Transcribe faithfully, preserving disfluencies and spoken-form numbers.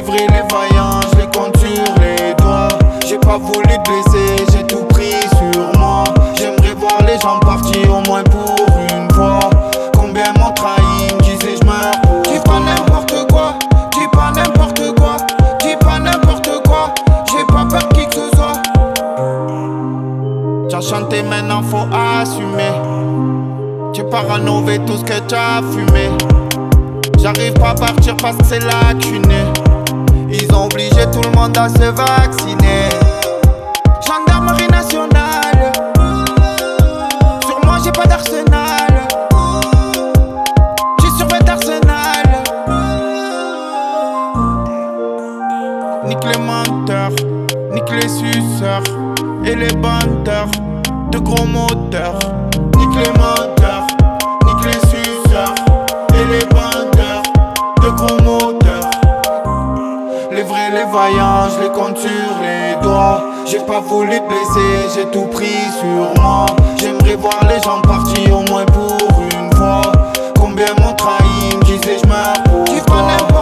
vrais, les vaillants, je les compte sur les doigts. J'ai pas voulu te blesser, j'ai tout pris sur moi. J'aimerais voir les gens partir au moins pour une fois. Combien m'ont trahi, me disaient je meurs pour toi. Dis pas n'importe quoi, dis pas n'importe quoi, dis pas n'importe quoi. J'ai pas peur qui que ce soit. T'as chanté maintenant faut assumer. Tu paranové tout ce que t'as fumé. J'arrive pas à partir parce que c'est là que je suis né. Ils ont obligé tout le monde à se vacciner. Gendarmerie nationale. Sur moi j'ai pas d'arsenal. J'suis surveillé d'arsenal. Nique les menteurs, nique les suceurs et les bandeurs de gros moteurs. Nique les menteurs, nique les suceurs et les bandeurs de gros moteurs. Les vrais, les vaillants, je les compte sur les doigts. J'ai pas voulu te blesser, j'ai tout pris sur moi. J'aimerais voir les gens partir au moins pour une fois. Combien m'ont trahi, me disaient je meurs pour toi.